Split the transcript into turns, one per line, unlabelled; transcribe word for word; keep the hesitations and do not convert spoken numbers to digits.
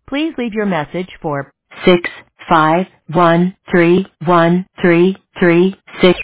Please leave your message for six five one three one three three